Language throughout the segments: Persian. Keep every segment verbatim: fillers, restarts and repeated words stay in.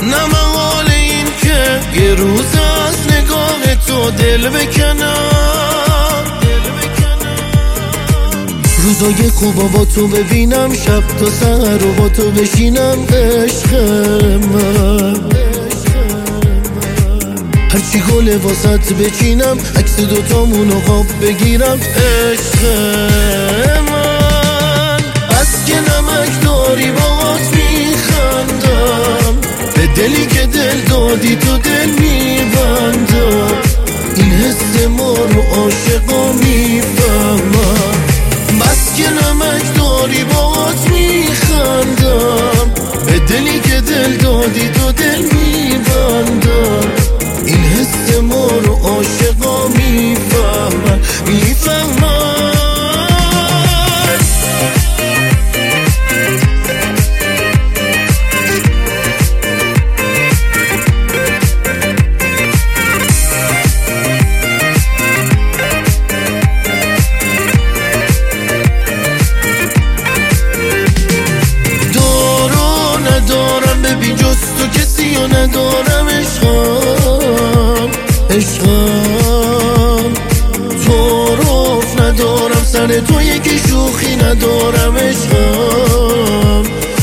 نه محال این که یه روز از نگاه تو دل بکنم، روزای خوبا با تو ببینم، شب تا سحر رو با تو بشینم. عشق من هرچی گل واسط بچینم، عکس دوتامونو خواب بگیرم. عشق من از که نمک داری باهات میخندم، به دلی که دل دادی تو دل میبندم. این حس ما رو عاشقا میفهمم، بس که نمک داری باهات میخندم، به دلی که دل دادی تو دل میبندم. این حس ما رو عاشقا میفهمن میفهمن. دارو ندارم ببین جز تو کسی و ندارم. عشقم عشقم تعارف ندارم، سر تو یکی شوخی ندارم. عشقم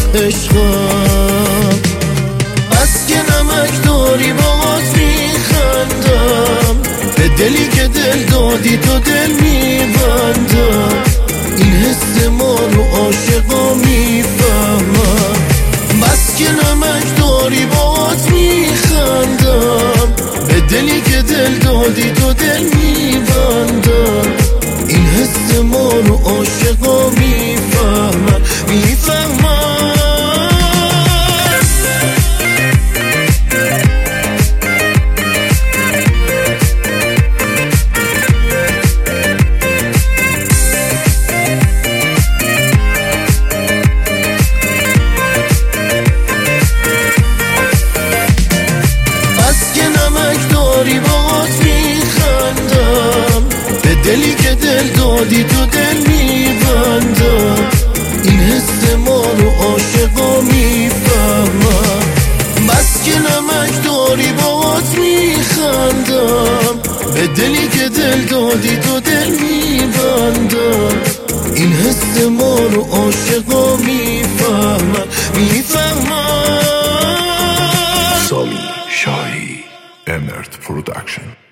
عشقم بس که نمک داری باهات میخندم، به دلی که دل دادی تو دل میبندم. این حس ما رو عاشقا میفهمم، بس که نمک داری باهات میخندم، به دلی که دل دادی تو دل میبندم. این حس ما رو عاشقا میفهمن میفهمن. دلی که دل دادی تو دل میبندم. این حس ما رو عاشقا میفهمم، بس که نمک داری باهات میخندم، به دلی که دل دادی تو دل میبندم. این حس ما رو عاشقا میفهمم میفهمم. سامی شاهی، امرت پرودکشن.